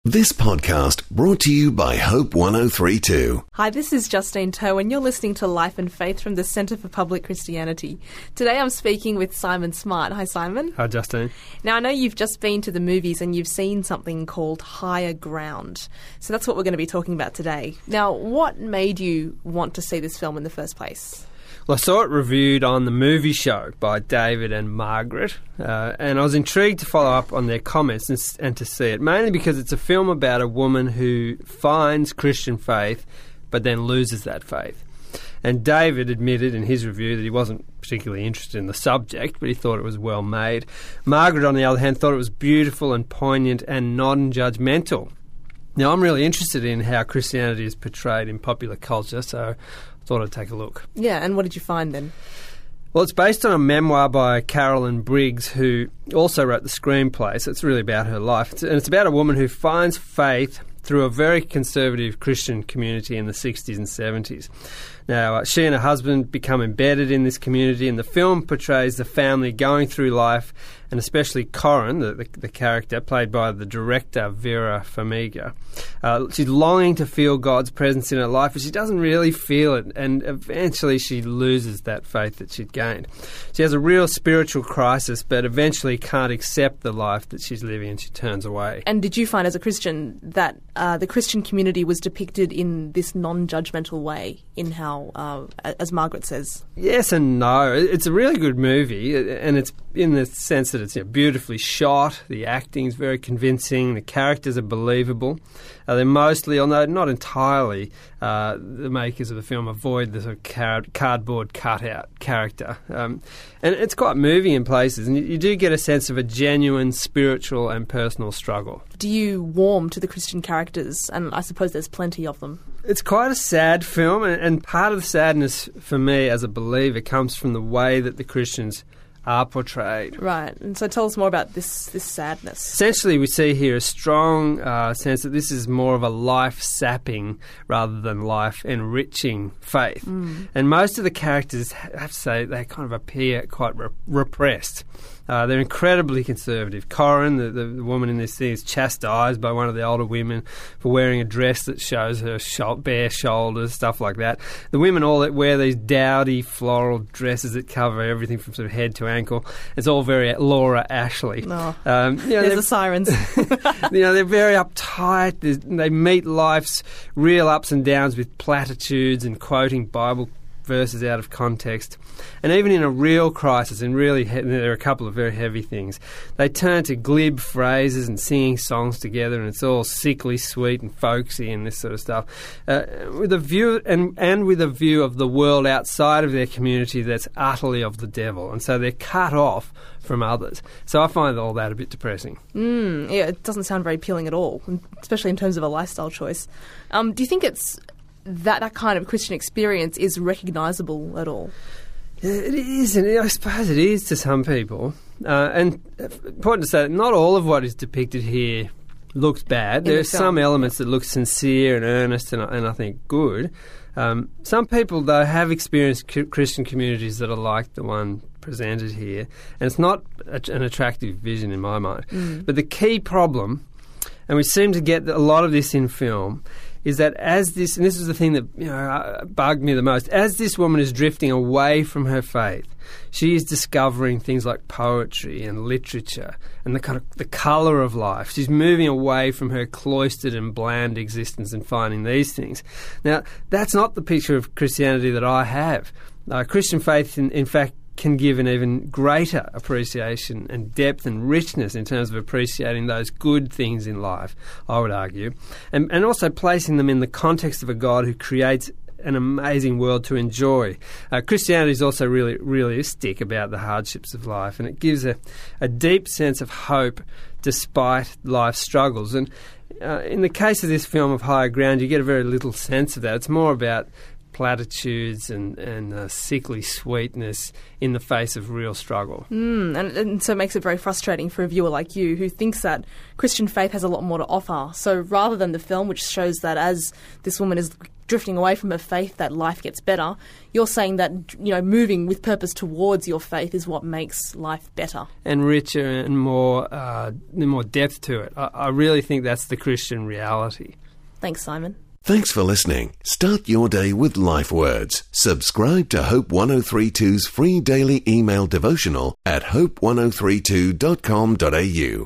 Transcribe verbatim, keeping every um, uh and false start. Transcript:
This podcast brought to you by Hope one oh three point two. Hi, this is Justine Toe and you're listening to Life and Faith from the Centre for Public Christianity. Today I'm speaking with Simon Smart. Hi, Simon. Hi, Justine. Now, I know you've just been to the movies and you've seen something called Higher Ground. So that's what we're going to be talking about today. Now, what made you want to see this film in the first place? Well, I saw it reviewed on The Movie Show by David and Margaret, uh, and I was intrigued to follow up on their comments and, and to see it, mainly because it's a film about a woman who finds Christian faith but then loses that faith. And David admitted in his review that he wasn't particularly interested in the subject, but he thought it was well made. Margaret, on the other hand, thought it was beautiful and poignant and non-judgmental. Now, I'm really interested in how Christianity is portrayed in popular culture, so I thought I'd take a look. Yeah, and what did you find then? Well, it's based on a memoir by Carolyn Briggs, who also wrote the screenplay, so it's really about her life. It's, and it's about a woman who finds faith through a very conservative Christian community in the sixties and seventies. Now, uh, she and her husband become embedded in this community, and the film portrays the family going through life, and especially Corin, the, the, the character, played by the director Vera Farmiga. Uh, she's longing to feel God's presence in her life, but she doesn't really feel it, and eventually she loses that faith that she'd gained. She has a real spiritual crisis, but eventually can't accept the life that she's living, and she turns away. And did you find, as a Christian, that uh, the Christian community was depicted in this non-judgmental way, in how, uh, as Margaret says? Yes and no. It's a really good movie, and it's in the sense that it's you know, beautifully shot, the acting's very convincing, the characters are believable. Uh, they're mostly, although not entirely, uh, the makers of the film avoid the sort of card- cardboard cutout character. Um, and it's quite moving in places, and you, you do get a sense of a genuine spiritual and personal struggle. Do you warm to the Christian characters? And I suppose there's plenty of them. It's quite a sad film, and, and part of the sadness for me as a believer comes from the way that the Christians are portrayed. Right, and so tell us more about this this sadness. Essentially, we see here a strong uh, sense that this is more of a life-sapping rather than life-enriching faith. Mm. And most of the characters, I have to say, they kind of appear quite re- repressed. Uh, they're incredibly conservative. Corin, the, the, the woman in this thing, is chastised by one of the older women for wearing a dress that shows her sho- bare shoulders, stuff like that. The women all that wear these dowdy floral dresses that cover everything from sort of head to ankle. It's all very Laura Ashley. Oh, um, you know, there's the sirens. You know, they're very uptight. There's, they meet life's real ups and downs with platitudes and quoting Bible verses out of context. And even in a real crisis, and really he- there are a couple of very heavy things, they turn to glib phrases and singing songs together, and it's all sickly sweet and folksy and this sort of stuff, uh, with a view and, and with a view of the world outside of their community that's utterly of the devil, and so they're cut off from others. So I find all that a bit depressing. Mm, yeah, it doesn't sound very appealing at all, especially in terms of a lifestyle choice. Um, do you think it's that that kind of Christian experience is recognisable at all? It is, and I suppose it is to some people. Uh, and important to say that not all of what is depicted here looks bad. There are some elements that look sincere and earnest and, and I think good. Um, some people, though, have experienced c- Christian communities that are like the one presented here, and it's not a, an attractive vision in my mind. Mm. But the key problem, and we seem to get a lot of this in film, is that as this, and this is the thing that you know bugged me the most, as this woman is drifting away from her faith, she is discovering things like poetry and literature and the kind of the colour of life. She's moving away from her cloistered and bland existence and finding these things. Now, that's not the picture of Christianity that I have. Uh, Christian faith, in, in fact, can give an even greater appreciation and depth and richness in terms of appreciating those good things in life, I would argue, and, and also placing them in the context of a God who creates an amazing world to enjoy. Uh, Christianity is also really realistic about the hardships of life, and it gives a, a deep sense of hope despite life's struggles. And uh, in the case of this film of Higher Ground, you get a very little sense of that. It's more about platitudes and, and uh, sickly sweetness in the face of real struggle. Mm, and, and so it makes it very frustrating for a viewer like you who thinks that Christian faith has a lot more to offer. So rather than the film, which shows that as this woman is drifting away from her faith, that life gets better, you're saying that, you know, moving with purpose towards your faith is what makes life better. And richer and more, uh, more depth to it. I, I really think that's the Christian reality. Thanks, Simon. Thanks for listening. Start your day with Life Words. Subscribe to Hope ten thirty-two's free daily email devotional at hope ten thirty-two dot com dot a u.